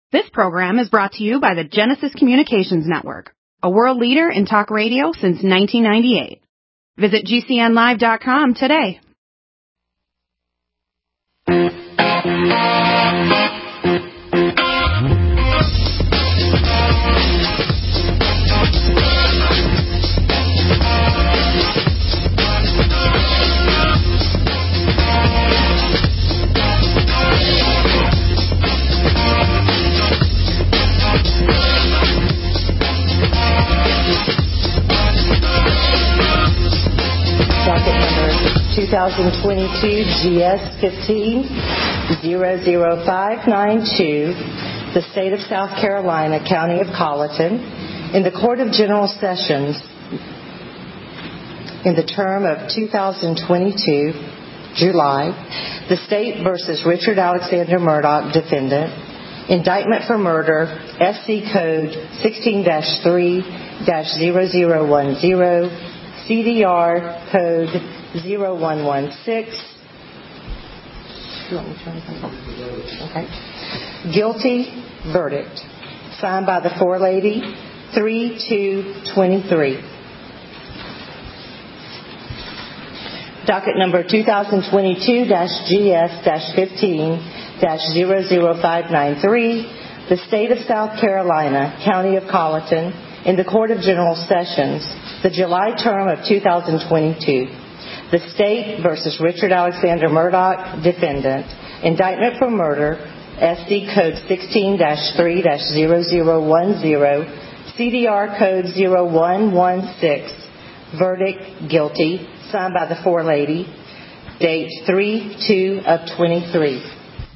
This program is brought to you by the Genesis Communications Network, a world leader in talk radio since 1998. Visit GCNlive.com today. Docket number 2022 GS 15-00592, the State of South Carolina, County of Colleton, in the Court of General Sessions in the term of 2022, July, the State versus Richard Alexander Murdaugh, defendant, indictment for murder, SC Code 16-3-0010, CDR Code 0116. Okay. Guilty verdict. Signed by the forelady, 3/2/23. Docket number 2022 GS-15-00593, the State of South Carolina, County of Colleton, in the Court of General Sessions, the July term of 2022. The State versus Richard Alexander Murdaugh, defendant, indictment for murder, SC Code 16-3-0010, CDR Code 0116, verdict guilty, signed by the forelady, date 3/2/23.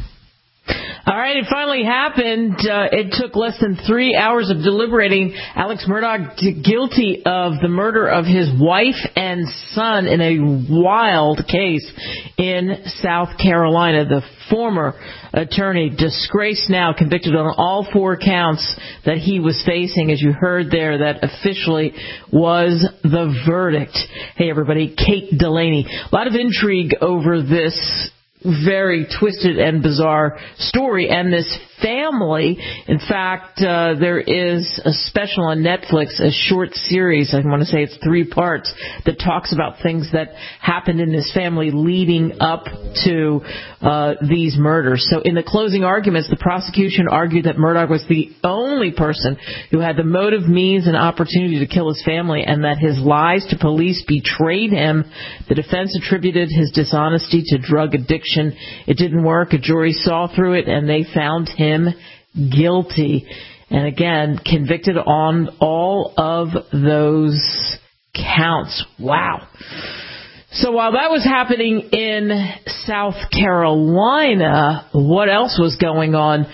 All right, it finally happened. It took less than 3 hours of deliberating. Alex Murdaugh guilty of the murder of his wife and son in a wild case in South Carolina. The former attorney, disgraced now, convicted on all 4 counts that he was facing. As you heard there, that officially was the verdict. Hey, everybody, Kate Delaney. A lot of intrigue over this very twisted and bizarre story and this family. In fact, there is a special on Netflix, a short series, I want to say it's 3 parts, that talks about things that happened in this family leading up to these murders. So in the closing arguments, the prosecution argued that Murdaugh was the only person who had the motive, means, and opportunity to kill his family, and that his lies to police betrayed him. The defense attributed his dishonesty to drug addiction. It didn't work. A jury saw through it, and they found him guilty. And again, convicted on all of those counts. Wow. So while that was happening in South Carolina, what else was going on?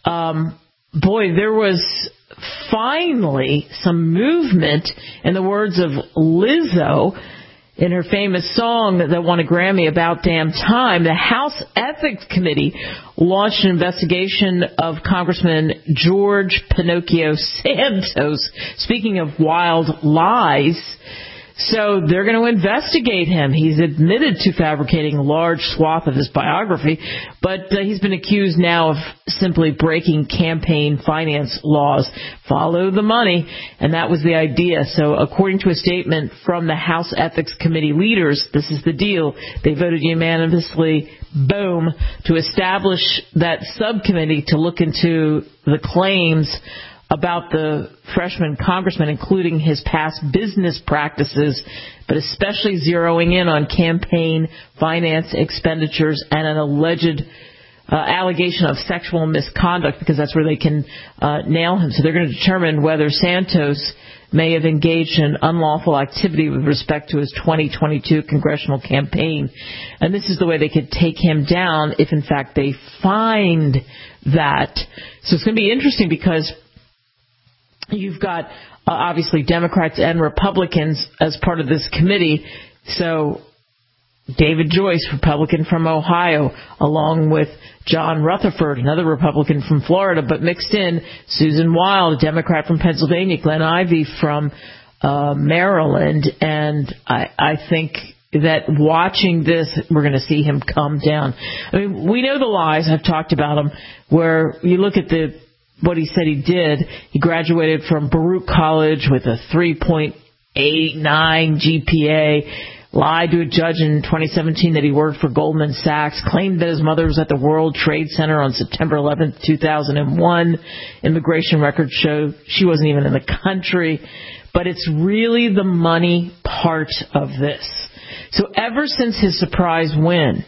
There was finally some movement, in the words of Lizzo, in her famous song that won a Grammy, About Damn Time. The House Ethics Committee launched an investigation of Congressman George Pinocchio Santos. Speaking of wild lies, so they're going to investigate him. He's admitted to fabricating a large swath of his biography, but he's been accused now of simply breaking campaign finance laws. Follow the money, and that was the idea. So according to a statement from the House Ethics Committee leaders, this is the deal. They voted unanimously, boom, to establish that subcommittee to look into the claims about the freshman congressman, including his past business practices, but especially zeroing in on campaign finance expenditures and an alleged allegation of sexual misconduct, because that's where they can nail him. So they're going to determine whether Santos may have engaged in unlawful activity with respect to his 2022 congressional campaign. And this is the way they could take him down if, in fact, they find that. So it's going to be interesting because you've got, obviously, Democrats and Republicans as part of this committee. So David Joyce, Republican from Ohio, along with John Rutherford, another Republican from Florida, but mixed in Susan Wild, a Democrat from Pennsylvania, Glenn Ivey from Maryland. And I think that watching this, we're going to see him come down. I mean, we know the lies. I've talked about them, where you look at the what he said he did. He graduated from Baruch College with a 3.89 GPA, lied to a judge in 2017 that he worked for Goldman Sachs, claimed that his mother was at the World Trade Center on September 11th, 2001. Immigration records show she wasn't even in the country. But it's really the money part of this. So ever since his surprise win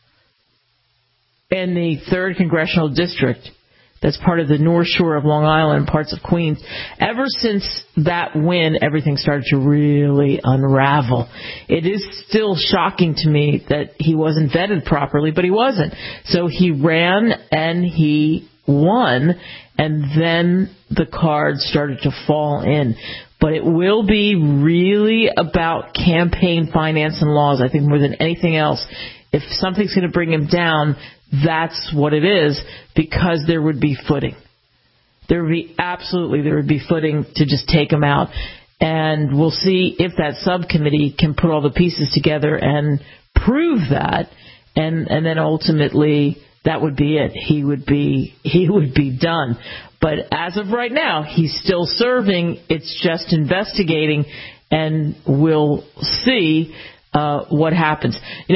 in the 3rd Congressional District, that's part of the North Shore of Long Island, parts of Queens, ever since that win, everything started to really unravel. It is still shocking to me that he wasn't vetted properly, but he wasn't. So he ran and he won, and then the cards started to fall in. But it will be really about campaign finance and laws, I think, more than anything else. If something's going to bring him down, that's what it is, because there would be footing. There would be footing to just take him out. And we'll see if that subcommittee can put all the pieces together and prove that. And then ultimately, that would be it. He would be done. But as of right now, he's still serving. It's just investigating, and we'll see what happens.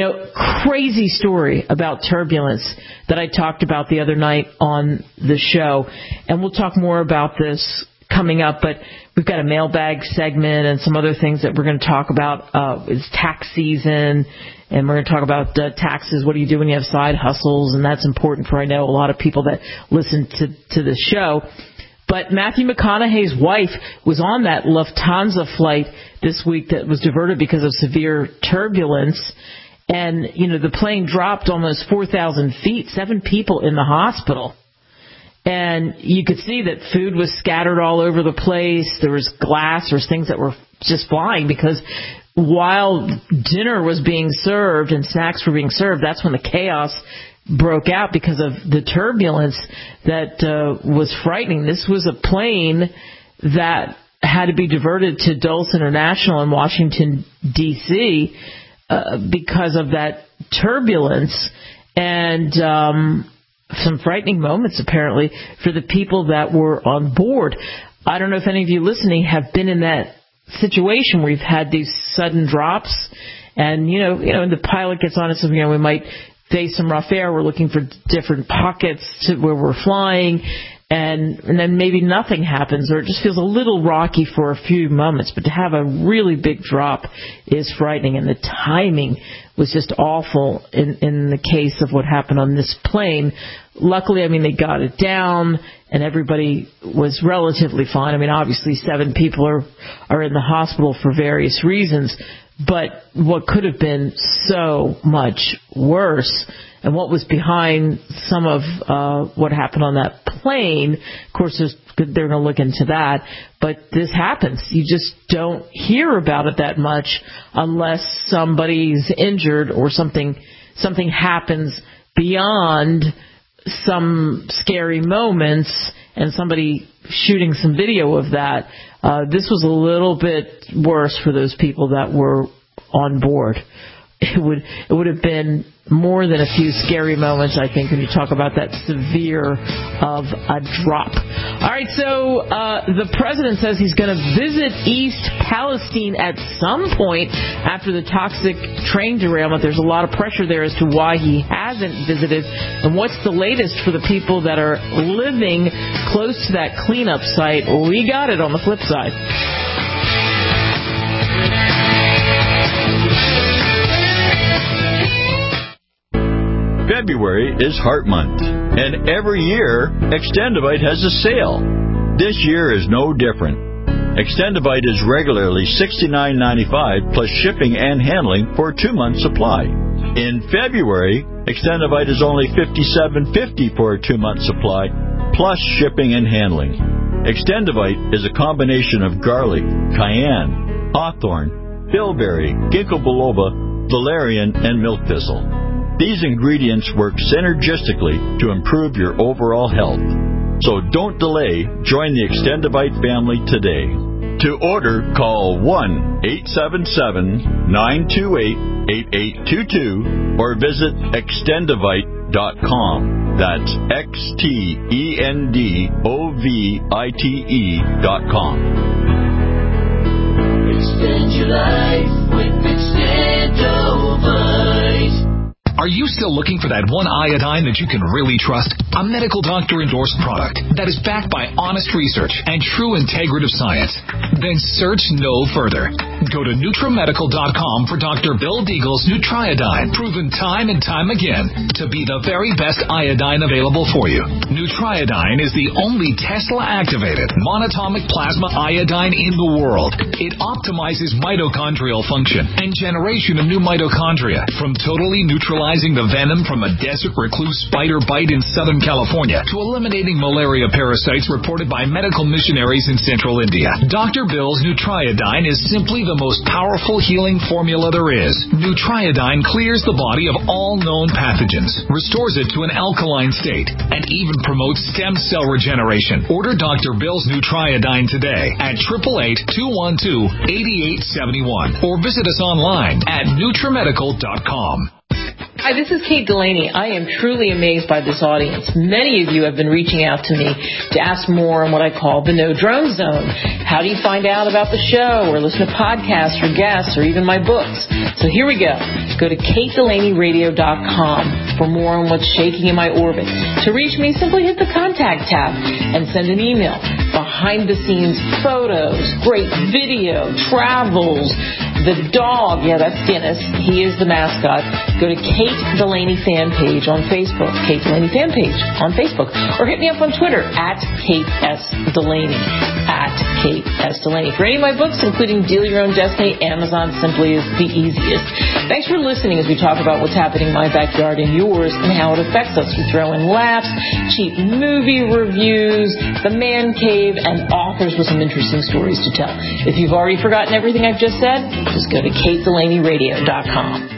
Crazy story about turbulence that I talked about the other night on the show. And we'll talk more about this coming up, but we've got a mailbag segment and some other things that we're going to talk about. It's tax season, and we're going to talk about taxes. What do you do when you have side hustles? And that's important for, I know, a lot of people that listen to the show. But Matthew McConaughey's wife was on that Lufthansa flight this week that was diverted because of severe turbulence. And, the plane dropped almost 4,000 feet, 7 people in the hospital. And you could see that food was scattered all over the place. There was glass, there was things that were just flying, because while dinner was being served and snacks were being served, that's when the chaos broke out because of the turbulence that was frightening. This was a plane that had to be diverted to Dulles International in Washington, D.C. Because of that turbulence, and some frightening moments, apparently, for the people that were on board. I don't know if any of you listening have been in that situation where you've had these sudden drops, and, the pilot gets on and says, we might face some rough air. We're looking for different pockets to where we're flying, and then maybe nothing happens, or it just feels a little rocky for a few moments. But to have a really big drop is frightening, and the timing was just awful in the case of what happened on this plane. Luckily, they got it down, and everybody was relatively fine. Obviously 7 people are in the hospital for various reasons, but what could have been so much worse, and what was behind some of what happened on that plane, of course, they're going to look into that. But this happens. You just don't hear about it that much unless somebody's injured or something happens beyond some scary moments and somebody shooting some video of that. This was a little bit worse for those people that were on board. It would have been more than a few scary moments, I think, when you talk about that severe of a drop. All right, so the president says he's going to visit East Palestine at some point after the toxic train derailment. There's a lot of pressure there as to why he hasn't visited, and what's the latest for the people that are living close to that cleanup site. We got it on the flip side. February is Heart Month, and every year, Extendivite has a sale. This year is no different. Extendivite is regularly $69.95 plus shipping and handling for a 2-month supply. In February, Extendivite is only $57.50 for a 2-month supply plus shipping and handling. Extendivite is a combination of garlic, cayenne, hawthorn, bilberry, ginkgo biloba, valerian, and milk thistle. These ingredients work synergistically to improve your overall health. So don't delay. Join the Extendivite family today. To order, call 1-877-928-8822 or visit extendivite.com. xtendovite.com. That's xtendovite.com. Extend your life with Extendovite. Are you still looking for that one iodine that you can really trust? A medical doctor-endorsed product that is backed by honest research and true integrative science? Then search no further. Go to NutriMedical.com for Dr. Bill Deagle's Nutriodine, proven time and time again to be the very best iodine available for you. Nutriodine is the only Tesla-activated monatomic plasma iodine in the world. It optimizes mitochondrial function and generation of new mitochondria, from totally neutralizing the venom from a desert recluse spider bite in Southern California to eliminating malaria parasites reported by medical missionaries in central India. Dr. Bill's Nutriodine is simply the most powerful healing formula there is. Nutriodine clears the body of all known pathogens, restores it to an alkaline state, and even promotes stem cell regeneration. Order Dr. Bill's Nutriodine today at 888-212-8871 or visit us online at NutriMedical.com. Hi, this is Kate Delaney. I am truly amazed by this audience. Many of you have been reaching out to me to ask more on what I call the No Drone Zone. How do you find out about the show or listen to podcasts or guests or even my books? So here we go. Go to KateDelaneyRadio.com for more on what's shaking in my orbit. To reach me, simply hit the contact tab and send an email. Behind-the-scenes photos, great video, travels, the dog, yeah, that's Guinness. He is the mascot. Go to Kate Delaney fan page on Facebook, Kate Delaney fan page on Facebook, or hit me up on Twitter at Kate S. Delaney, at Kate S. Delaney. For any of my books, including Deal Your Own Destiny, Amazon simply is the easiest. Thanks for listening as we talk about what's happening in my backyard and yours and how it affects us. We throw in laughs, cheap movie reviews, the man cave, and authors with some interesting stories to tell. If you've already forgotten everything I've just said, just go to KateDelaneyRadio.com.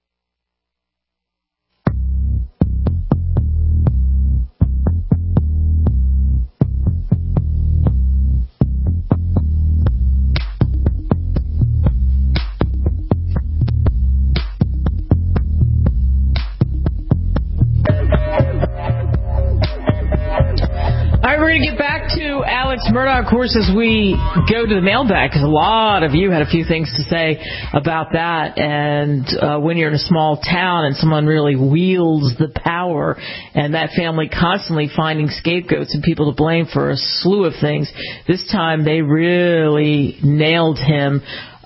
Murdaugh, of course, as we go to the mailbag, because a lot of you had a few things to say about that, and when you're in a small town and someone really wields the power, and that family constantly finding scapegoats and people to blame for a slew of things, this time they really nailed him.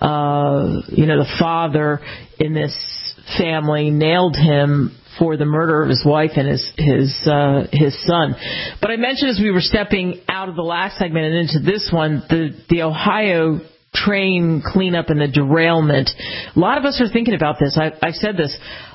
The father in this family nailed him for the murder of his wife and his son. But I mentioned as we were stepping out of the last segment and into this one, the Ohio train cleanup and the derailment. A lot of us are thinking about this. I've said this.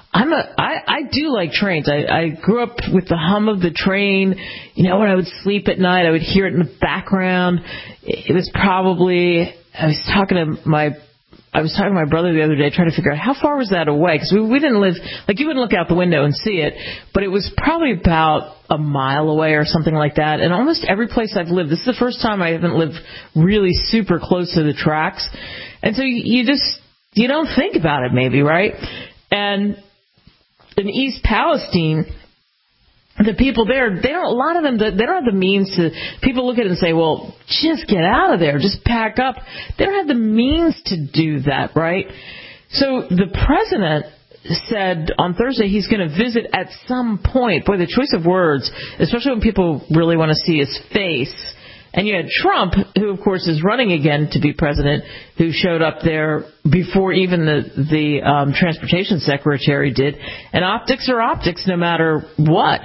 I do like trains. I grew up with the hum of the train. When I would sleep at night, I would hear it in the background. It was probably, I was talking to my brother the other day, trying to figure out how far was that away, because we didn't live, like, you wouldn't look out the window and see it, but it was probably about a mile away or something like that. And almost every place I've lived, this is the first time I haven't lived really super close to the tracks, and so you don't think about it maybe, right? And in East Palestine, the people there, a lot of them, they don't have the means to, people look at it and say, well, just get out of there, just pack up. They don't have the means to do that, right? So the president said on Thursday he's going to visit at some point. Boy, the choice of words, especially when people really want to see his face. And you had Trump, who, of course, is running again to be president, who showed up there before even the transportation secretary did. And optics are optics no matter what.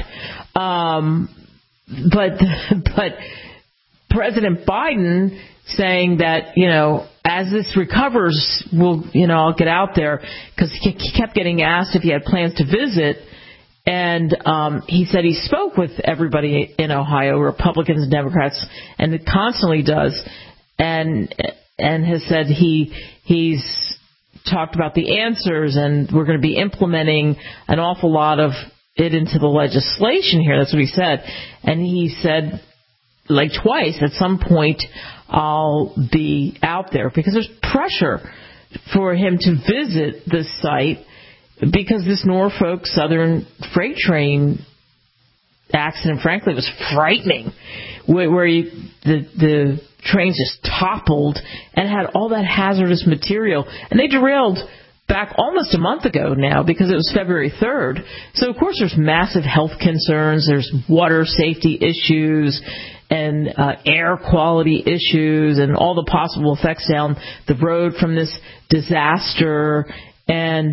But President Biden saying that, as this recovers, I'll get out there, because he kept getting asked if he had plans to visit. And he said he spoke with everybody in Ohio, Republicans and Democrats, and it constantly does, and has said he's talked about the answers, and we're going to be implementing an awful lot of it into the legislation here. That's what he said. And he said, like twice, at some point I'll be out there, because there's pressure for him to visit the site. because this Norfolk Southern freight train accident, frankly, was frightening, where the trains just toppled and had all that hazardous material. And they derailed back almost a month ago now because it was February 3rd. So, of course, there's massive health concerns. There's water safety issues and air quality issues and all the possible effects down the road from this disaster. And,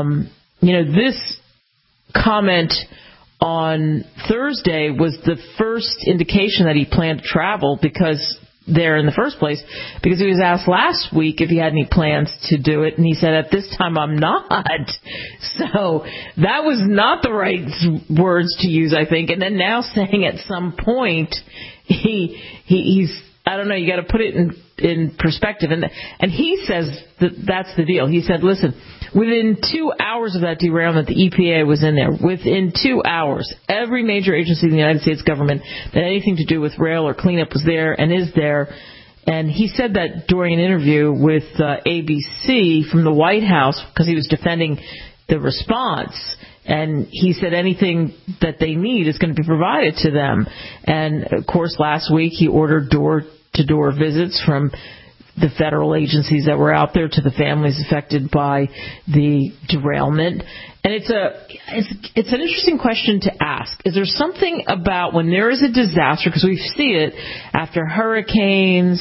this comment on Thursday was the first indication that he planned to travel there in the first place, because he was asked last week if he had any plans to do it, and he said, at this time, I'm not. So that was not the right words to use, I think. And then now saying at some point, he's I don't know, you got to put it in perspective. And he says that's the deal. He said, listen, within 2 hours of that derailment, the EPA was in there. Within 2 hours, every major agency in the United States government that had anything to do with rail or cleanup was there and is there. And he said that during an interview with ABC from the White House, because he was defending the response. And he said anything that they need is going to be provided to them. And, of course, last week he ordered door-to-door visits from the federal agencies that were out there to the families affected by the derailment. And it's an interesting question to ask. Is there something about when there is a disaster, because we see it after hurricanes,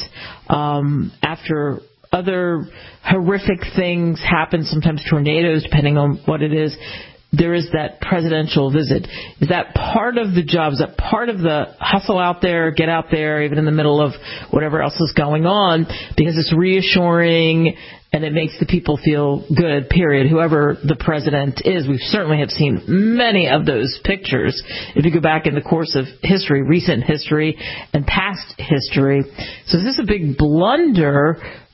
after other horrific things happen, sometimes tornadoes, depending on what it is, there is that presidential visit. Is that part of the job? Is that part of the hustle out there, get out there, even in the middle of whatever else is going on, because it's reassuring and it makes the people feel good, period, whoever the president is. We certainly have seen many of those pictures. If you go back in the course of history, recent history and past history. So is this a big blunder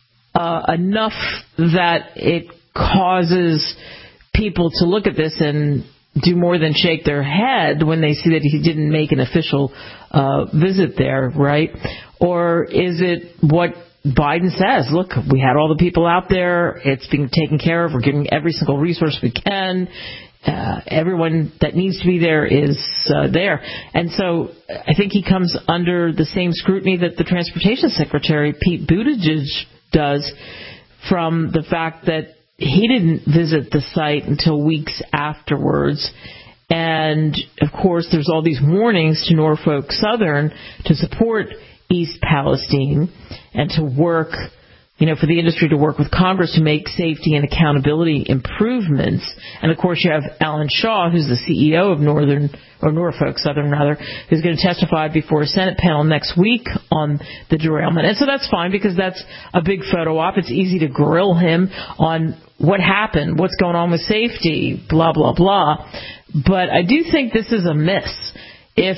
enough that it causes people to look at this and do more than shake their head when they see that he didn't make an official visit there, right? Or is it what Biden says? Look, we had all the people out there. It's being taken care of. We're giving every single resource we can. Everyone that needs to be there is there. And so I think he comes under the same scrutiny that the Transportation Secretary, Pete Buttigieg, does, from the fact that he didn't visit the site until weeks afterwards. And, of course, there's all these warnings to Norfolk Southern to support East Palestine and to work, for the industry to work with Congress to make safety and accountability improvements. And, of course, you have Alan Shaw, who's the CEO of Norfolk Southern, who's going to testify before a Senate panel next week on the derailment. And so that's fine because that's a big photo op. It's easy to grill him on what happened, what's going on with safety, blah, blah, blah. But I do think this is a miss. If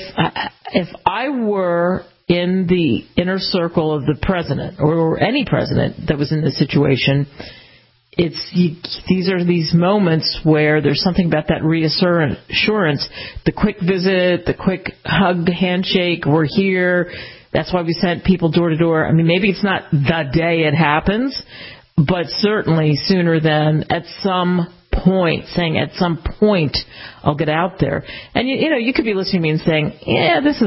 I were in the inner circle of the president or any president that was in this situation, these are these moments where there's something about that reassurance, the quick visit, the quick hug, handshake, we're here. That's why we sent people door to door. I mean, maybe it's not the day it happens, but certainly sooner than at some point, saying at some point I'll get out there. And, you could be listening to me and saying, yeah, this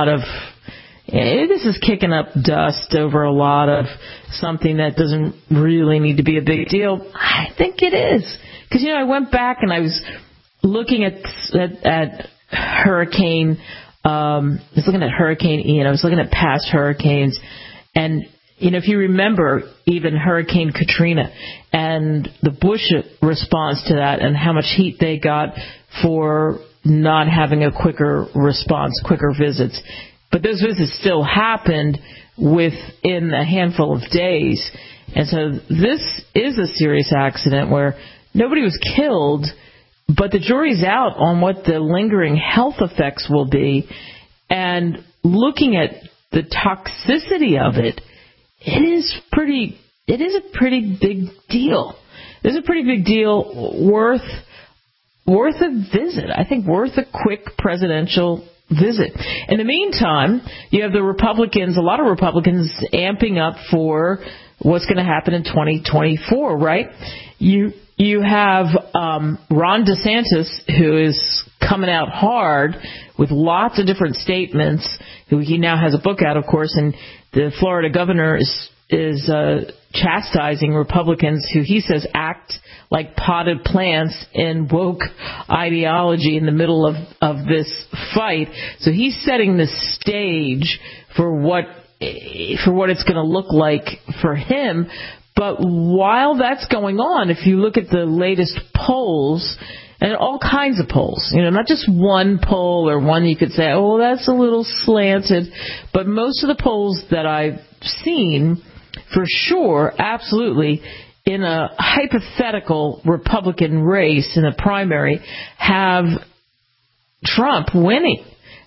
is kicking up dust over a lot of something that doesn't really need to be a big deal. I think it is. Because, I went back and I was looking at Hurricane, I was looking at Hurricane Ian. I was looking at past hurricanes. And, if you remember even Hurricane Katrina and the Bush response to that and how much heat they got for not having a quicker response, quicker visits. But those visits still happened within a handful of days. And so this is a serious accident where nobody was killed, but the jury's out on what the lingering health effects will be. And looking at the toxicity of it, it is a pretty big deal. It is a pretty big deal worth a visit. I think worth a quick presidential visit. In the meantime, you have a lot of Republicans amping up for what's going to happen in 2024, right? You you have Ron DeSantis, who is coming out hard with lots of different statements. He now has a book out, of course, and the Florida governor is chastising Republicans who he says act like potted plants in woke ideology in the middle of this fight. So he's setting the stage for what it's going to look like for him. But while that's going on, if you look at the latest polls, and all kinds of polls, not just one poll or one you could say, oh, that's a little slanted, but most of the polls that I've seen, for sure, absolutely, in a hypothetical Republican race in a primary, have Trump winning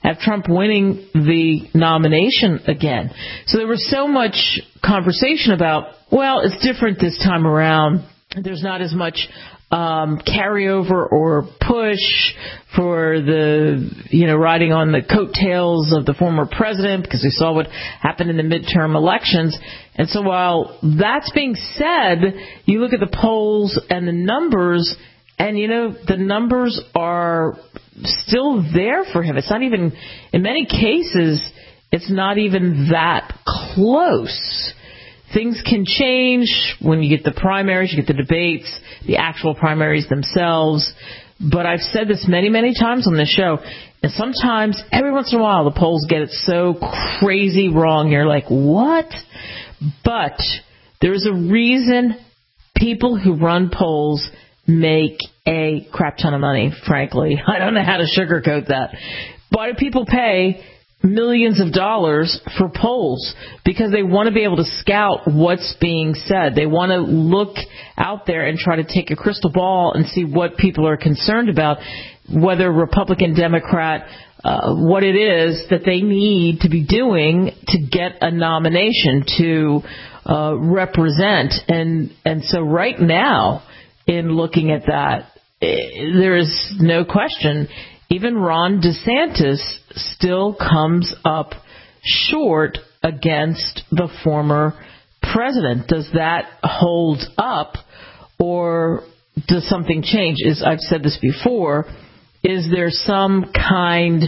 the nomination again. So there was so much conversation about, well, it's different this time around. There's not as much carryover or push for the, riding on the coattails of the former president, because we saw what happened in the midterm elections. And so while that's being said, you look at the polls and the numbers, and, the numbers are still there for him. It's not even, in many cases, it's not even that close. Things can change when you get the primaries, you get the debates, the actual primaries themselves. But I've said this many, many times on this show, and sometimes, every once in a while, the polls get it so crazy wrong. You're like, what? But there's a reason people who run polls make a crap ton of money, frankly. I don't know how to sugarcoat that. Why do people pay millions of dollars for polls? Because they want to be able to scout what's being said. They want to look out there and try to take a crystal ball and see what people are concerned about, whether Republican, Democrat, what it is that they need to be doing to get a nomination to represent. And so right now, in looking at that, there is no question, even Ron DeSantis still comes up short against the former president. Does that hold up, or does something change? I've said this before, is there some kind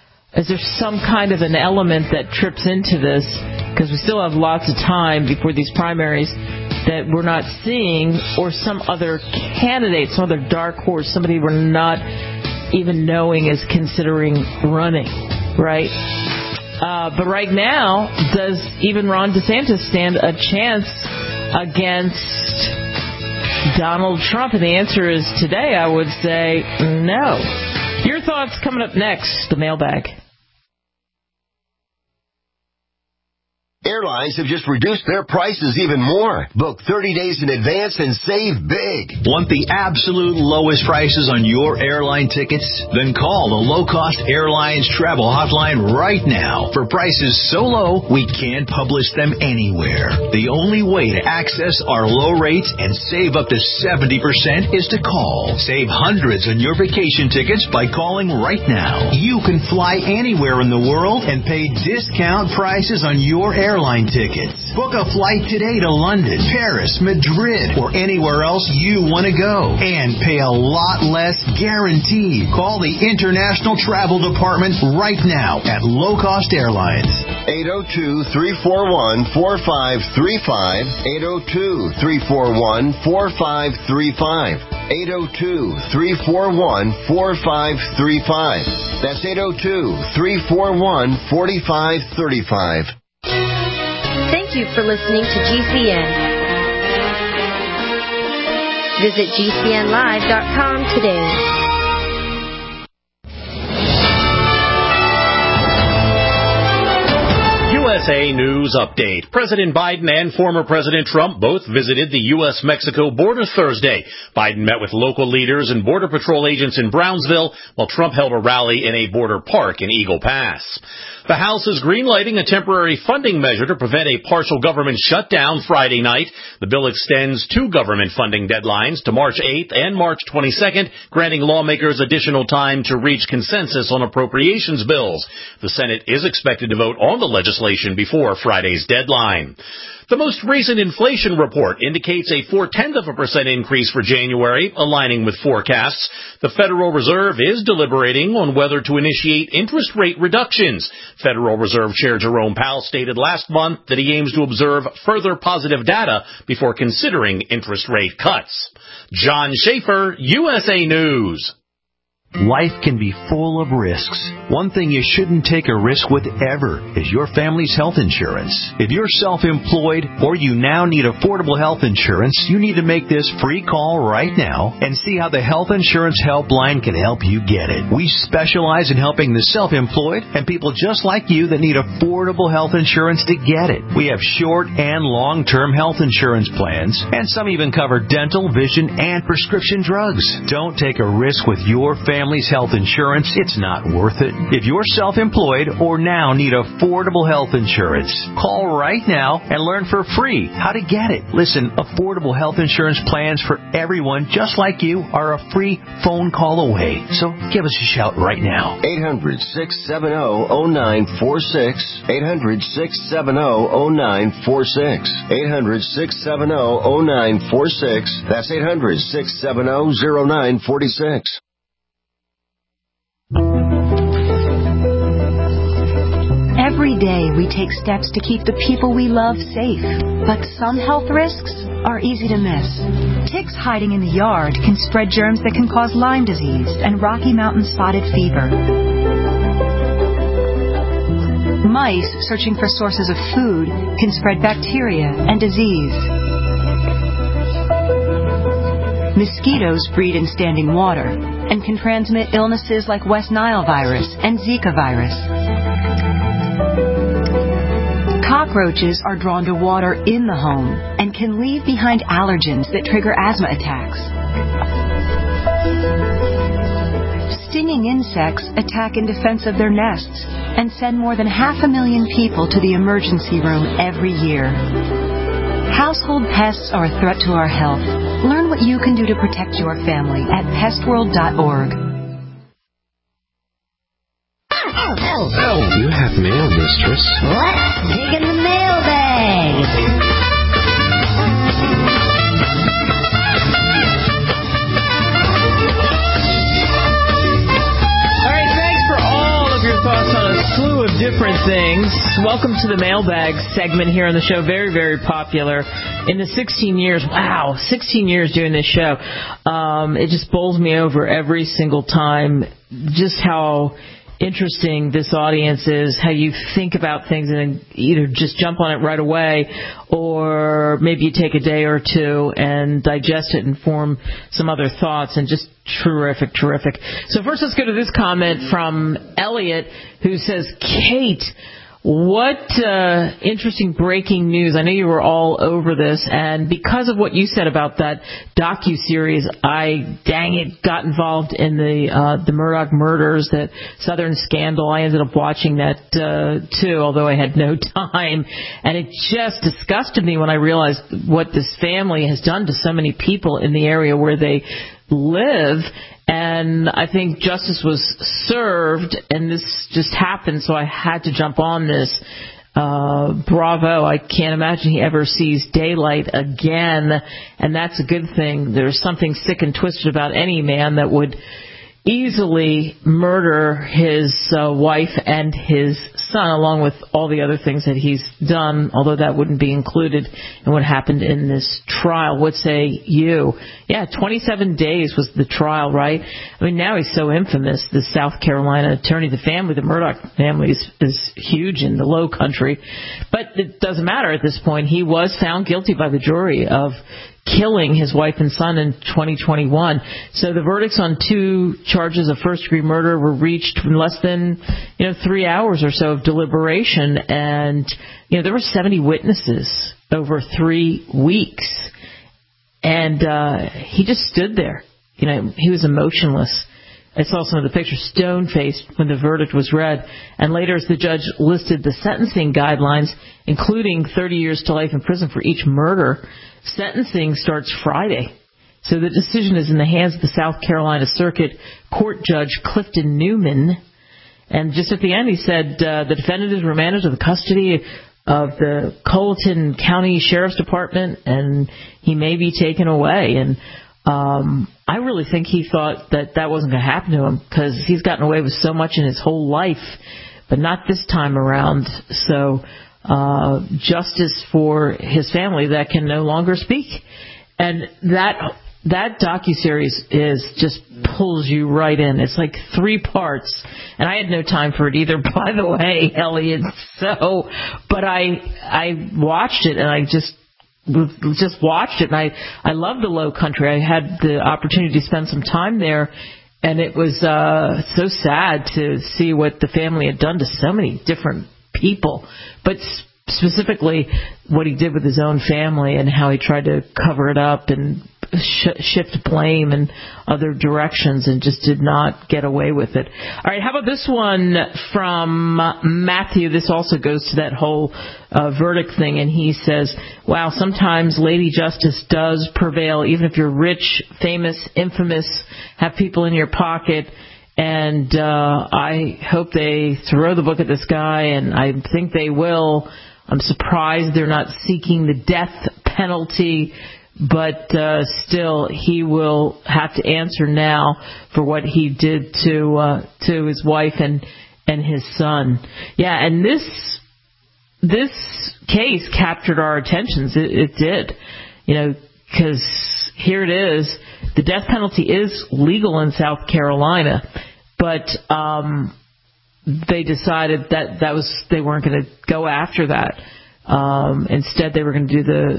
of an element that trips into this? Because we still have lots of time before these primaries that we're not seeing, or some other candidate, some other dark horse, somebody we're not even knowing is considering running, right? But right now, does even Ron DeSantis stand a chance against Donald Trump? And the answer is today, I would say no. Your thoughts coming up next, the mailbag. Airlines have just reduced their prices even more. Book 30 days in advance and save big. Want the absolute lowest prices on your airline tickets? Then call the Low Cost Airlines Travel Hotline right now for prices so low we can't publish them anywhere. The only way to access our low rates and save up to 70% is to call. Save hundreds on your vacation tickets by calling right now. You can fly anywhere in the world and pay discount prices on your airline tickets. Book a flight today to London, Paris, Madrid, or anywhere else you want to go, and pay a lot less guaranteed. Call the International Travel Department right now at Low Cost Airlines. 802-341-4535. 802-341-4535. 802-341-4535. That's 802-341-4535. Thank you for listening to GCN. Visit GCNlive.com today. USA News Update. President Biden and former President Trump both visited the U.S.-Mexico border Thursday. Biden met with local leaders and Border Patrol agents in Brownsville, while Trump held a rally in a border park in Eagle Pass. The House is greenlighting a temporary funding measure to prevent a partial government shutdown Friday night. The bill extends two government funding deadlines to March 8th and March 22nd, granting lawmakers additional time to reach consensus on appropriations bills. The Senate is expected to vote on the legislation before Friday's deadline. The most recent inflation report indicates a 0.4% increase for January, aligning with forecasts. The Federal Reserve is deliberating on whether to initiate interest rate reductions. Federal Reserve Chair Jerome Powell stated last month that he aims to observe further positive data before considering interest rate cuts. John Schaefer, USA News. Life can be full of risks. One thing you shouldn't take a risk with ever is your family's health insurance. If you're self-employed or you now need affordable health insurance, you need to make this free call right now and see how the Health Insurance Helpline can help you get it. We specialize in helping the self-employed and people just like you that need affordable health insurance to get it. We have short and long-term health insurance plans, and some even cover dental, vision, and prescription drugs. Don't take a risk with your family's health insurance. It's not worth it. If you're self-employed or now need affordable health insurance, call right now and learn for free how to get it. Listen, affordable health insurance plans for everyone just like you are a free phone call away. So give us a shout right now. 800-670-0946. 800-670-0946. 800-670-0946. That's 800-670-0946. Every day we take steps to keep the people we love safe, but some health risks are easy to miss. Ticks hiding in the yard can spread germs that can cause Lyme disease and Rocky Mountain spotted fever. Mice searching for sources of food can spread bacteria and disease. Mosquitoes breed in standing water and can transmit illnesses like West Nile virus and Zika virus. Cockroaches are drawn to water in the home and can leave behind allergens that trigger asthma attacks. Stinging insects attack in defense of their nests and send more than 500,000 people to the emergency room every year. Household pests are a threat to our health. Learn what you can do to protect your family at pestworld.org. You have mail, mistress. Let's dig in the mailbag. Thoughts on a slew of different things. Welcome to the mailbag segment here on the show. Very, very popular. In the 16 years doing this show, it just bowls me over every single time just how interesting this audience is, how you think about things and either just jump on it right away or maybe you take a day or two and digest it and form some other thoughts, and just terrific. So first let's go to this comment from Elliot, who says, Kate, what interesting breaking news. I know you were all over this, and because of what you said about that docuseries, I got involved in the Murdaugh murders, that Southern Scandal. I ended up watching that too, although I had no time, and it just disgusted me when I realized what this family has done to so many people in the area where they live. And I think justice was served, and this just happened, so I had to jump on this. Bravo. I can't imagine he ever sees daylight again, and that's a good thing. There's something sick and twisted about any man that would easily murder his wife and his son, along with all the other things that he's done, although that wouldn't be included in what happened in this trial. What say you? Yeah, 27 days was the trial, right? I mean, now he's so infamous, the South Carolina attorney. The Murdaugh family is huge in the Low Country, but it doesn't matter at this point. He was found guilty by the jury of killing his wife and son in 2021. So the verdicts on 2 charges of first-degree murder were reached in less than 3 hours or so of deliberation, and there were 70 witnesses over 3 weeks, and he just stood there. He was emotionless I saw some of the pictures, stone-faced when the verdict was read. And later, as the judge listed the sentencing guidelines, including 30 years to life in prison for each murder, sentencing starts Friday. So the decision is in the hands of the South Carolina Circuit Court Judge Clifton Newman. And just at the end, he said the defendant is remanded to the custody of the Colleton County Sheriff's Department, and he may be taken away. And I really think he thought that wasn't going to happen to him, because he's gotten away with so much in his whole life, but not this time around. So justice for his family that can no longer speak. And that docuseries just pulls you right in. It's like 3 parts, and I had no time for it either, by the way, Elliot. So, but I watched it, and I just watched it, and I love the Low Country. I had the opportunity to spend some time there, and it was so sad to see what the family had done to so many different people, but specifically what he did with his own family and how he tried to cover it up and shift blame in other directions and just did not get away with it. All right, how about this one from Matthew? This also goes to that whole verdict thing, and he says, wow, sometimes Lady Justice does prevail, even if you're rich, famous, infamous, have people in your pocket. And I hope they throw the book at this guy, and I think they will. I'm surprised they're not seeking the death penalty, but still, he will have to answer now for what he did to his wife and his son. Yeah, and this case captured our attentions. It did, because here it is. The death penalty is legal in South Carolina, but they decided that they weren't going to go after that. Instead, they were going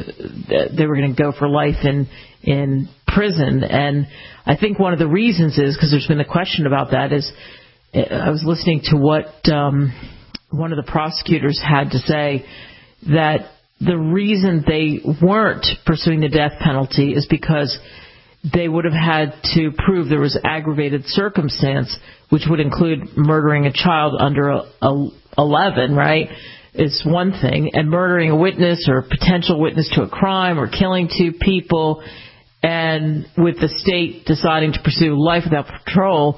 to go for life in prison. And I think one of the reasons is because there's been a question about that. Is I was listening to what one of the prosecutors had to say, that the reason they weren't pursuing the death penalty is because they would have had to prove there was aggravated circumstance, which would include murdering a child under 11, right? Is one thing, and murdering a witness or a potential witness to a crime or killing 2 people, and with the state deciding to pursue life without parole,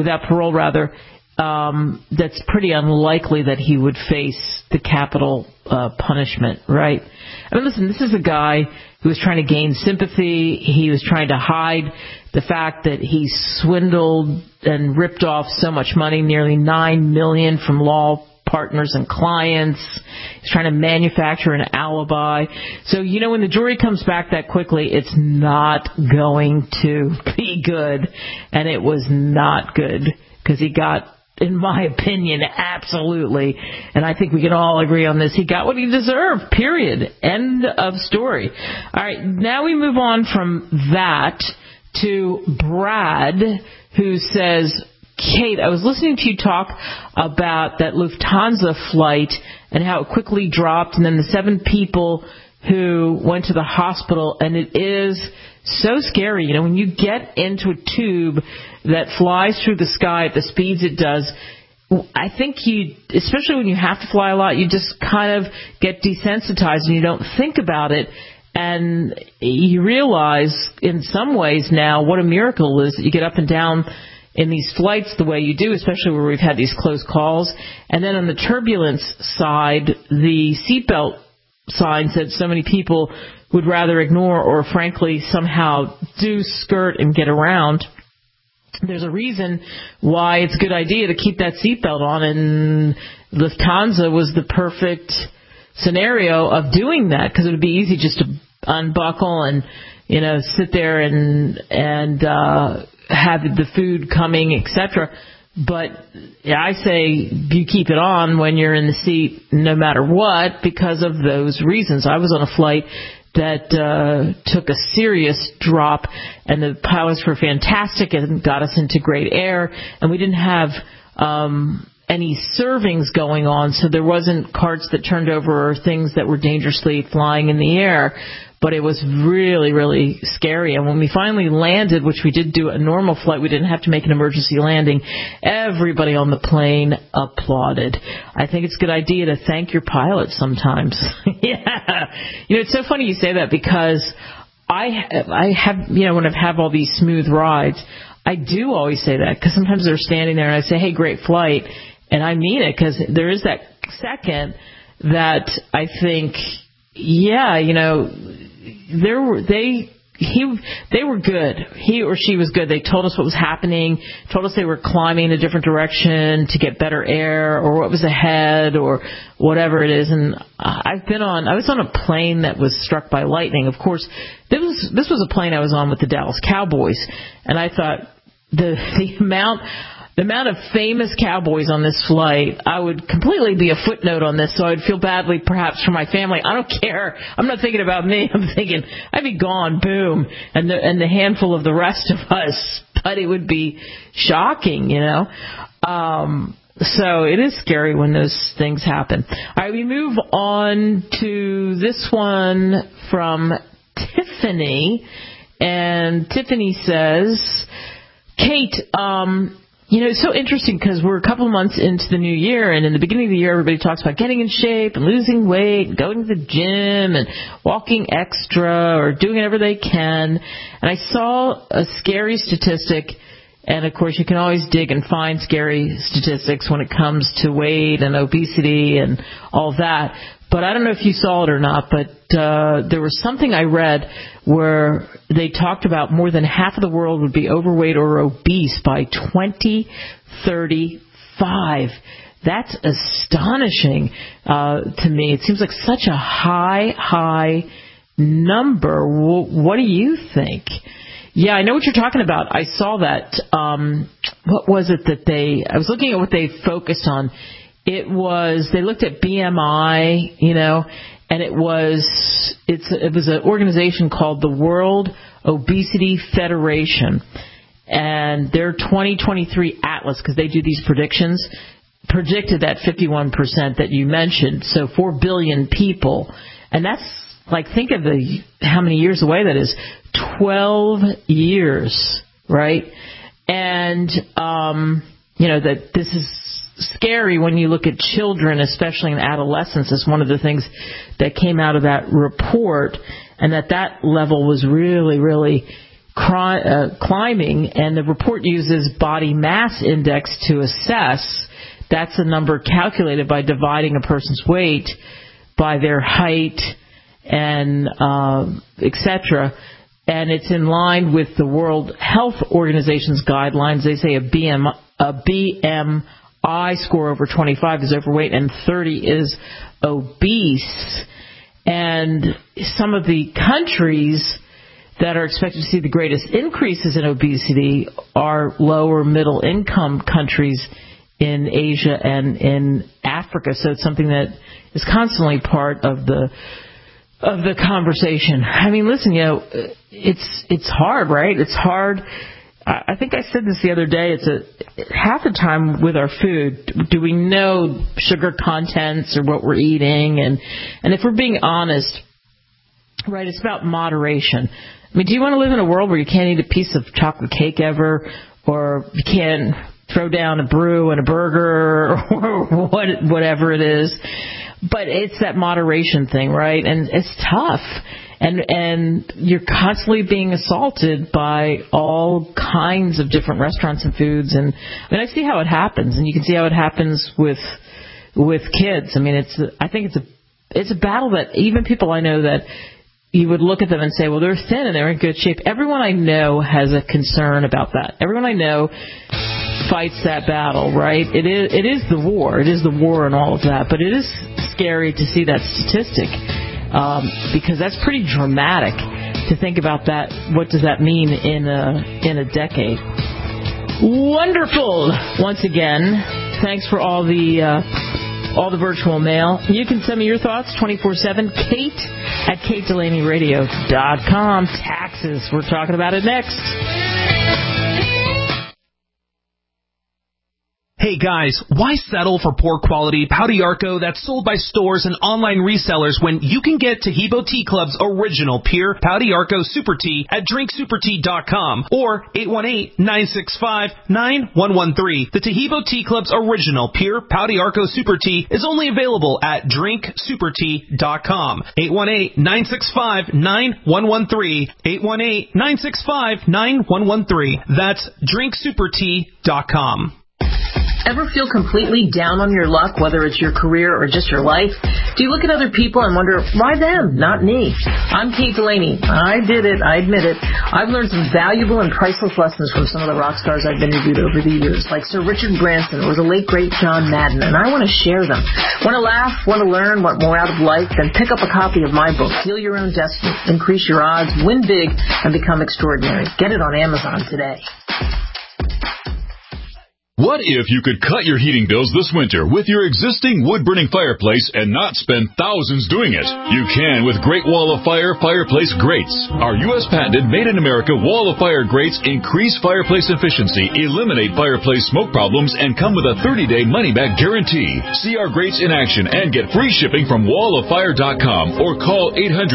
that's pretty unlikely that he would face the capital punishment, right? I mean, listen, this is a guy who was trying to gain sympathy. He was trying to hide the fact that he swindled and ripped off so much money, nearly $9 million from law partners and clients. He's trying to manufacture an alibi. So, when the jury comes back that quickly, it's not going to be good. And it was not good, because he got, in my opinion, absolutely, and I think we can all agree on this, he got what he deserved, period. End of story. All right, now we move on from that to Brad, who says, Kate, I was listening to you talk about that Lufthansa flight and how it quickly dropped, and then the 7 people who went to the hospital, and it is so scary. When you get into a tube that flies through the sky at the speeds it does, I think especially when you have to fly a lot, you just kind of get desensitized and you don't think about it. And you realize in some ways now what a miracle is that you get up and down in these flights the way you do, especially where we've had these close calls. And then on the turbulence side, the seatbelt sign said so many people would rather ignore or frankly somehow do skirt and get around. There's a reason why it's a good idea to keep that seatbelt on, and Lufthansa was the perfect scenario of doing that, because it would be easy just to unbuckle and sit there and have the food coming, etc. But I say you keep it on when you're in the seat no matter what, because of those reasons. I was on a flight that took a serious drop, and the pilots were fantastic and got us into great air, and we didn't have any servings going on, so there wasn't carts that turned over or things that were dangerously flying in the air. But it was really, really scary. And when we finally landed, which we did do a normal flight, we didn't have to make an emergency landing, everybody on the plane applauded. I think it's a good idea to thank your pilot sometimes. Yeah. It's so funny you say that, because I have, when I have all these smooth rides, I do always say that, because sometimes they're standing there and I say, hey, great flight. And I mean it, because there is that second that I think, yeah, they were good. He or she was good. They told us what was happening, told us they were climbing in a different direction to get better air, or what was ahead, or whatever it is. And I was on a plane that was struck by lightning. Of course, this was a plane I was on with the Dallas Cowboys, and I thought the amount of famous Cowboys on this flight, I would completely be a footnote on this, so I'd feel badly perhaps for my family. I don't care. I'm not thinking about me. I'm thinking I'd be gone, boom, and the handful of the rest of us. But it would be shocking, So it is scary when those things happen. All right, we move on to this one from Tiffany. And Tiffany says, Kate, it's so interesting because we're a couple of months into the new year, and in the beginning of the year, everybody talks about getting in shape and losing weight and going to the gym and walking extra or doing whatever they can. And I saw a scary statistic, and of course you can always dig and find scary statistics when it comes to weight and obesity and all that. But I don't know if you saw it or not, but there was something I read where they talked about more than half of the world would be overweight or obese by 2035. That's astonishing to me. It seems like such a high number. What do you think? Yeah, I know what you're talking about. I saw that. What was it that I was looking at what they focused on. They looked at BMI, and it was an organization called the World Obesity Federation, and their 2023 Atlas, because they do these predictions, predicted that 51% that you mentioned, so 4 billion people, and that's like, think of how many years away that is, 12 years, right? And that this is scary when you look at children, especially in adolescence, is one of the things that came out of that report, and that level was really, really climbing. And the report uses body mass index to assess. That's a number calculated by dividing a person's weight by their height and etc. And it's in line with the World Health Organization's guidelines. They say a BMI score over 25 is overweight and 30 is obese. And some of the countries that are expected to see the greatest increases in obesity are lower middle income countries in Asia and in Africa. So it's something that is constantly part of the conversation. I mean, listen, it's hard, right? It's hard. I think I said this the other day. Half the time with our food, do we know sugar contents or what we're eating? And if we're being honest, right, it's about moderation. I mean, do you want to live in a world where you can't eat a piece of chocolate cake ever, or you can't throw down a brew and a burger, or whatever it is? But it's that moderation thing, right? And it's tough. And you're constantly being assaulted by all kinds of different restaurants and foods. And I mean, I see how it happens, and you can see how it happens with kids. I mean, I think it's a battle that even people I know that you would look at them and say, well, they're thin and they're in good shape. Everyone I know has a concern about that. Everyone I know fights that battle, right? It is the war. It is the war and all of that. But it is scary to see that statistic. Because that's pretty dramatic to think about that. What does that mean in a decade? Wonderful. Once again, thanks for all the virtual mail. You can send me your thoughts 24/7. Kate@KateDelaneyRadio.com. Taxes. We're talking about it next. Hey guys, why settle for poor quality Pau d'Arco that's sold by stores and online resellers when you can get Taheebo Tea Club's original pure Pau d'Arco Super Tea at drinksupertea.com or 818-965-9113. The Taheebo Tea Club's original pure Pau d'Arco Super Tea is only available at drinksupertea.com. 818-965-9113. 818-965-9113. That's drinksupertea.com. Ever feel completely down on your luck, whether it's your career or just your life? Do you look at other people and wonder, why them, not me? I'm Kate Delaney. I did it. I admit it. I've learned some valuable and priceless lessons from some of the rock stars I've interviewed over the years, like Sir Richard Branson or the late, great John Madden, and I want to share them. Want to laugh, want to learn, want more out of life? Then pick up a copy of my book, Heal Your Own Destiny, Increase Your Odds, Win Big, and Become Extraordinary. Get it on Amazon today. What if you could cut your heating bills this winter with your existing wood-burning fireplace and not spend thousands doing it? You can with Great Wall of Fire fireplace grates. Our U.S. patented made-in-America Wall of Fire grates increase fireplace efficiency, eliminate fireplace smoke problems, and come with a 30-day money-back guarantee. See our grates in action and get free shipping from walloffire.com or call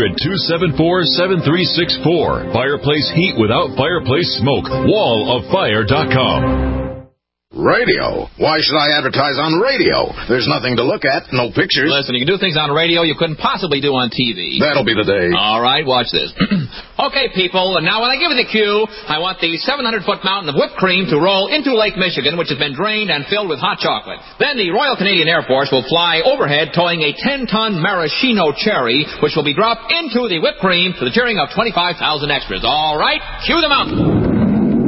800-274-7364. Fireplace heat without fireplace smoke. walloffire.com. Radio? Why should I advertise on radio? There's nothing to look at, no pictures. Listen, you can do things on radio you couldn't possibly do on TV. That'll be the day. All right, watch this. Okay, people, now when I give you the cue, I want the 700-foot mountain of whipped cream to roll into Lake Michigan, which has been drained and filled with hot chocolate. Then the Royal Canadian Air Force will fly overhead towing a 10-ton maraschino cherry, which will be dropped into the whipped cream to the cheering of 25,000 extras. All right, cue the mountain.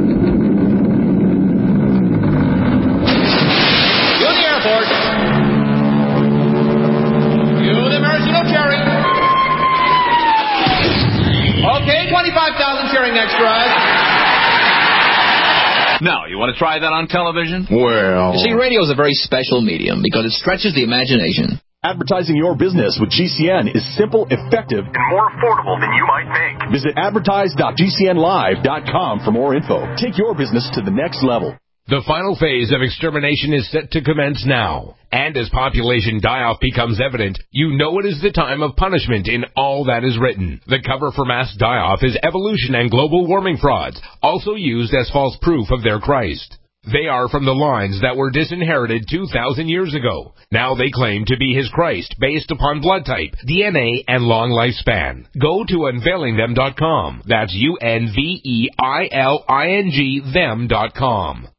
Okay, 25,000 cheering extras. Now, you want to try that on television? Well... You see, radio is a very special medium because it stretches the imagination. Advertising your business with GCN is simple, effective, and more affordable than you might think. Visit advertise.gcnlive.com for more info. Take your business to the next level. The final phase of extermination is set to commence now. And as population die-off becomes evident, you know it is the time of punishment in all that is written. The cover for mass die-off is evolution and global warming frauds, also used as false proof of their Christ. They are from the lines that were disinherited 2,000 years ago. Now they claim to be his Christ based upon blood type, DNA, and long lifespan. Go to unveilingthem.com. That's UNVEILING them.com.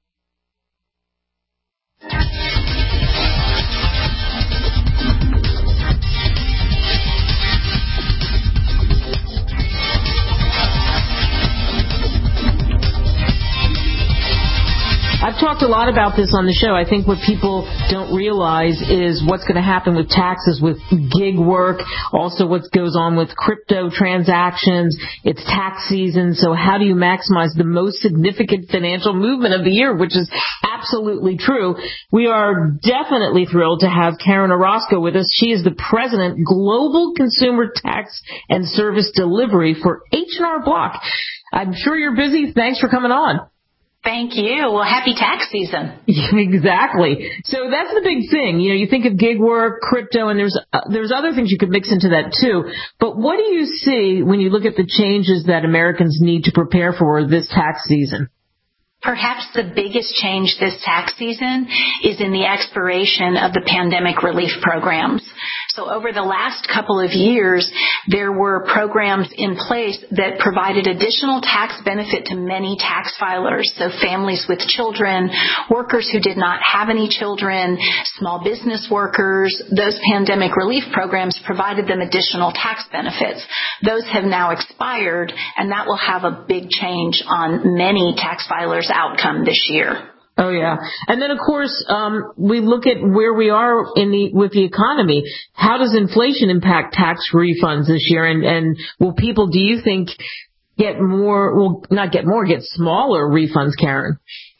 I've talked a lot about this on the show. I think what people don't realize is what's going to happen with taxes, with gig work, also what goes on with crypto transactions. It's tax season, so how do you maximize the most significant financial movement of the year, which is absolutely true. We are definitely thrilled to have Karen Orozco with us. She is the president, Global Consumer Tax and Service Delivery for H&R Block. I'm sure you're busy. Thanks for coming on. Thank you. Well, happy tax season. Exactly. So that's the big thing. You know, you think of gig work, crypto, and there's other things you could mix into that too. But what do you see when you look at the changes that Americans need to prepare for this tax season? Perhaps the biggest change this tax season is in the expiration of the pandemic relief programs. So over the last couple of years, there were programs in place that provided additional tax benefit to many tax filers. So families with children, workers who did not have any children, small business workers, those pandemic relief programs provided them additional tax benefits. Those have now expired, and that will have a big change on many tax filers' outcome this year. Oh, yeah. And then, of course, we look at where we are with the economy. How does inflation impact tax refunds this year? And will people, do you think, get smaller refunds, Karen?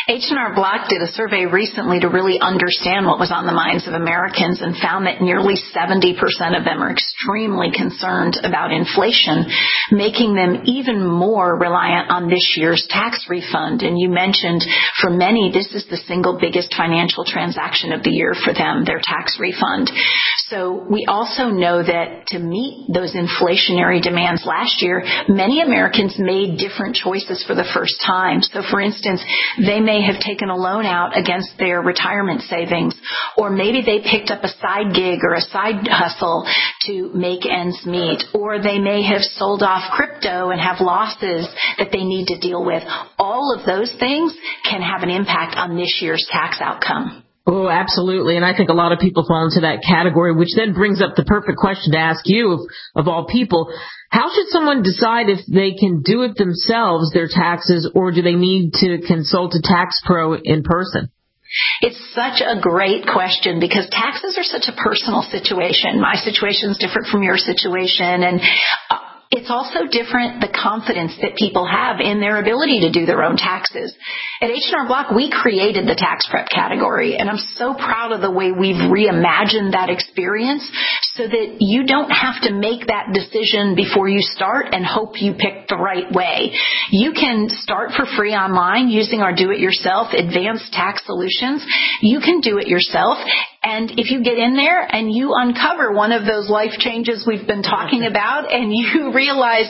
H&R Block did a survey recently to really understand what was on the minds of Americans and found that nearly 70% of them are extremely concerned about inflation, making them even more reliant on this year's tax refund. And you mentioned for many, this is the single biggest financial transaction of the year for them, their tax refund. So we also know that to meet those inflationary demands last year, many Americans made different choices for the first time. So for instance, they may have taken a loan out against their retirement savings, or maybe they picked up a side gig or a side hustle to make ends meet, or they may have sold off crypto and have losses that they need to deal with. All of those things can have an impact on this year's tax outcome. Oh, absolutely. And I think a lot of people fall into that category, which then brings up the perfect question to ask you of all people. How should someone decide if they can do it themselves, their taxes, or do they need to consult a tax pro in person? It's such a great question because taxes are such a personal situation. My situation is different from your situation, and it's also different, the confidence that people have in their ability to do their own taxes. At H&R Block, we created the tax prep category, and I'm so proud of the way we've reimagined that experience so that you don't have to make that decision before you start and hope you pick the right way. You can start for free online using our do-it-yourself advanced tax solutions. You can do it yourself. And if you get in there and you uncover one of those life changes we've been talking about and you realize,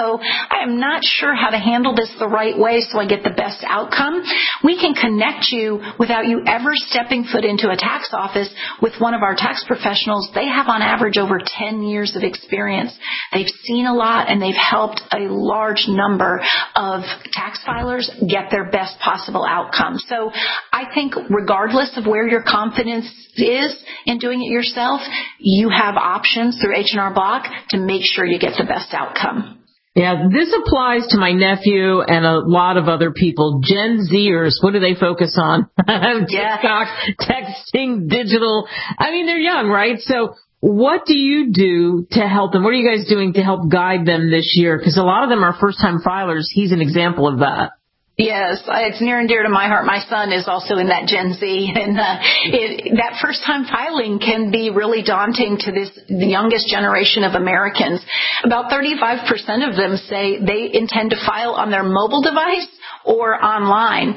I am not sure how to handle this the right way so I get the best outcome, we can connect you without you ever stepping foot into a tax office with one of our tax professionals. They have on average over 10 years of experience. They've seen a lot and they've helped a large number of tax filers get their best possible outcome. So I think regardless of where your confidence is in doing it yourself, you have options through H&R Block to make sure you get the best outcome. Yeah, this applies to my nephew and a lot of other people. Gen Zers, what do they focus on? TikTok, texting, digital. I mean, they're young, right? So what do you do to help them? What are you guys doing to help guide them this year? Because a lot of them are first-time filers. He's an example of that. Yes, it's near and dear to my heart. My son is also in that Gen Z, and that first-time filing can be really daunting to the youngest generation of Americans. About 35% of them say they intend to file on their mobile device or online.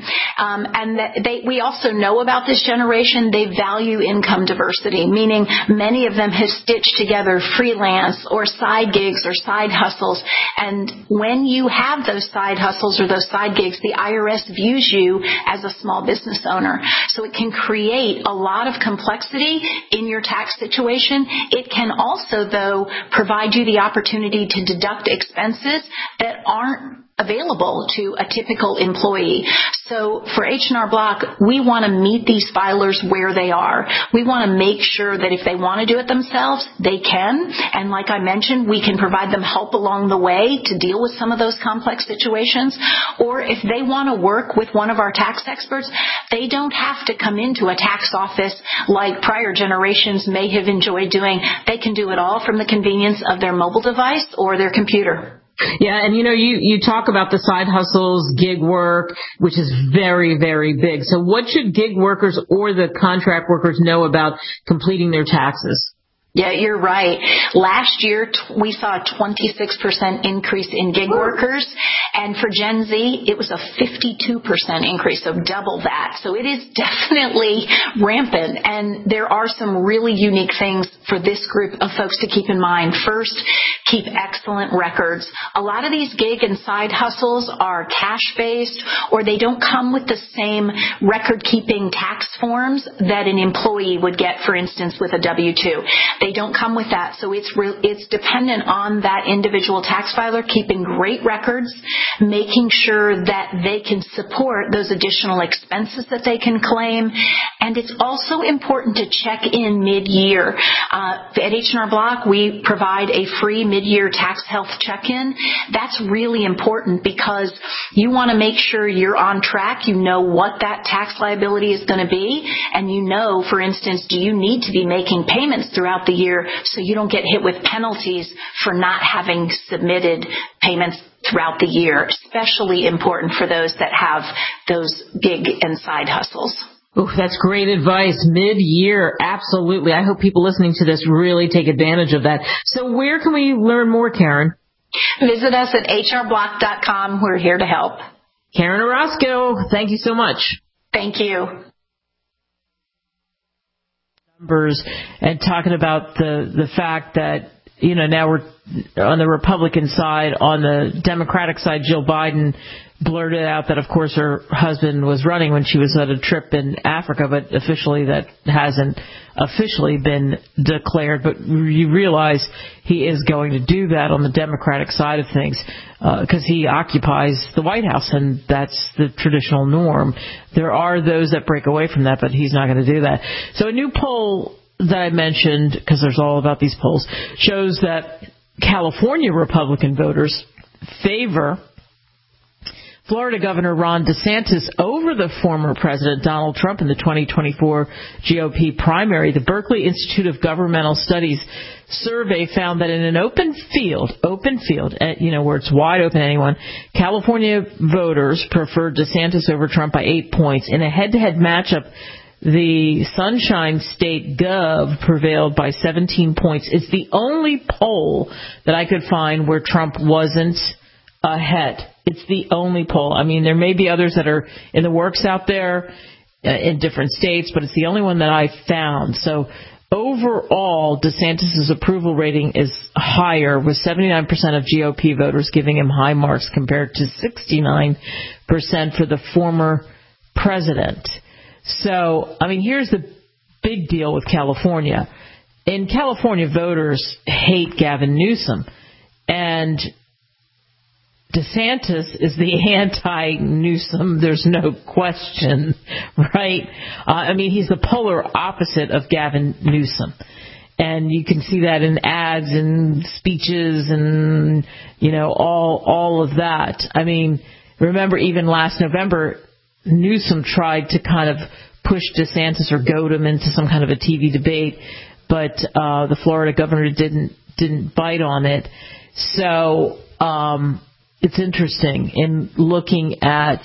We also know about this generation. They value income diversity, meaning many of them have stitched together freelance or side gigs or side hustles. And when you have those side hustles or those side gigs, the IRS views you as a small business owner. So it can create a lot of complexity in your tax situation. It can also, though, provide you the opportunity to deduct expenses that aren't available to a typical employee. So for H&R Block, we want to meet these filers where they are. We want to make sure that if they want to do it themselves, they can. And like I mentioned, we can provide them help along the way to deal with some of those complex situations. Or if they want to work with one of our tax experts, they don't have to come into a tax office like prior generations may have enjoyed doing. They can do it all from the convenience of their mobile device or their computer. Yeah, and you talk about the side hustles, gig work, which is very, very big. So what should gig workers or the contract workers know about completing their taxes? Yeah, you're right. Last year, we saw a 26% increase in gig workers, and for Gen Z, it was a 52% increase, so double that. So it is definitely rampant, and there are some really unique things for this group of folks to keep in mind. First, keep excellent records. A lot of these gig and side hustles are cash-based, or they don't come with the same record-keeping tax forms that an employee would get, for instance, with a W-2. They don't come with that, so it's dependent on that individual tax filer keeping great records, making sure that they can support those additional expenses that they can claim, and it's also important to check in mid-year. At H&R Block, we provide a free mid-year tax health check-in. That's really important because you want to make sure you're on track, you know what that tax liability is going to be, and you know, for instance, do you need to be making payments throughout the year so you don't get hit with penalties for not having submitted payments throughout the year, especially important for those that have those big and side hustles. Ooh, that's great advice. Mid-year, absolutely. I hope people listening to this really take advantage of that. So where can we learn more, Karen? Visit us at hrblock.com. We're here to help. Karen Orozco, thank you so much. Thank you. Numbers and talking about the fact that, now we're on the Republican side. On the Democratic side, Jill Biden blurted out that, of course, her husband was running when she was at a trip in Africa, but officially that hasn't officially been declared. But you realize he is going to do that on the Democratic side of things because he occupies the White House, and that's the traditional norm. There are those that break away from that, but he's not going to do that. So a new poll that I mentioned, because there's all about these polls, shows that California Republican voters favor Florida Governor Ron DeSantis over the former President Donald Trump in the 2024 GOP primary. The Berkeley Institute of Governmental Studies survey found that in an open field, where it's wide open to anyone, California voters preferred DeSantis over Trump by 8 points. In a head-to-head matchup, the Sunshine State Gov prevailed by 17 points. It's the only poll that I could find where Trump wasn't ahead. It's the only poll. I mean, there may be others that are in the works out there in different states, but it's the only one that I found. So overall, DeSantis' approval rating is higher, with 79% of GOP voters giving him high marks compared to 69% for the former president. So, I mean, here's the big deal with California. In California, voters hate Gavin Newsom, and DeSantis is the anti-Newsom. There's no question, right? I mean, he's the polar opposite of Gavin Newsom. And you can see that in ads and speeches and, all of that. I mean, remember even last November, Newsom tried to kind of push DeSantis or goad him into some kind of a TV debate, but the Florida governor didn't bite on it. So it's interesting in looking at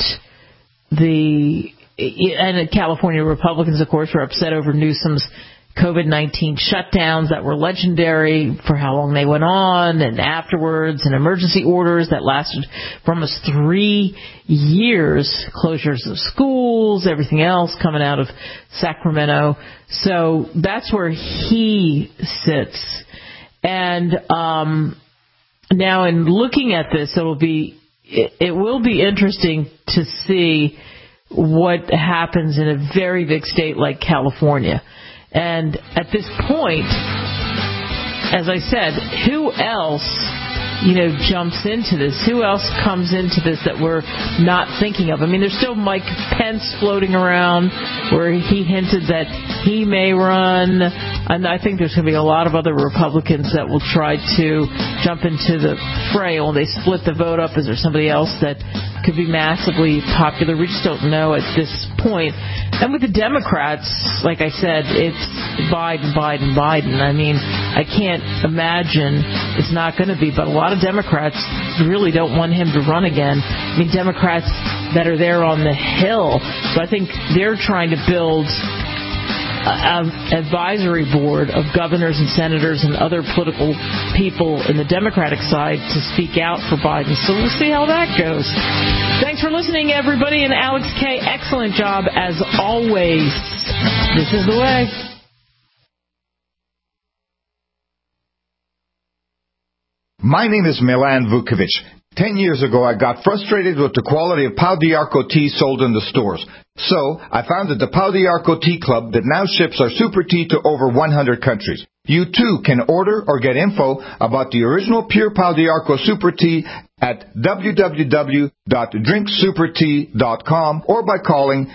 and California Republicans, of course, were upset over Newsom's COVID-19 shutdowns that were legendary for how long they went on, and afterwards, and emergency orders that lasted for almost 3 years, closures of schools, everything else coming out of Sacramento. So that's where he sits. And now in looking at this, it will be interesting to see what happens in a very big state like California. And at this point, as I said, who else, jumps into this? Who else comes into this that we're not thinking of? I mean, there's still Mike Pence floating around where he hinted that he may run. And I think there's going to be a lot of other Republicans that will try to jump into the fray. Will they split the vote up? Is there somebody else that could be massively popular? We just don't know at this point. And with the Democrats, like I said, it's Biden. I mean, I can't imagine it's not going to be, but a lot of Democrats really don't want him to run again. I mean, Democrats that are there on the Hill. So I think they're trying to build an advisory board of governors and senators and other political people in the Democratic side to speak out for Biden. So we'll see how that goes. Thanks for listening, everybody. And Alex K., excellent job as always. This is the way. My name is Milan Vukovic. 10 years ago, I got frustrated with the quality of Pau d'Arco tea sold in the stores. So, I founded the Pau d'Arco Tea Club that now ships our super tea to over 100 countries. You too can order or get info about the original pure Pau d'Arco super tea at www.drinksupertea.com or by calling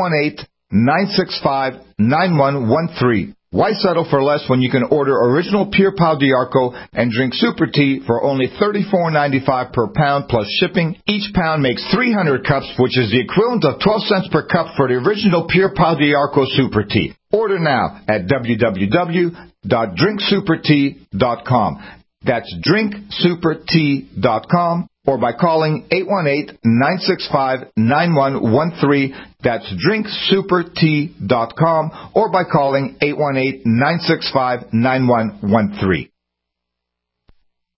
818-965-9113. Why settle for less when you can order original pure Pau d'Arco and drink super tea for only $34.95 per pound plus shipping? Each pound makes 300 cups, which is the equivalent of 12 cents per cup for the original pure Pau d'Arco super tea. Order now at www.drinksupertea.com. www.drinksupertea.com. That's drinksupertea.com, or by calling 818-965-9113. That's drinksupertea.com, or by calling 818-965-9113.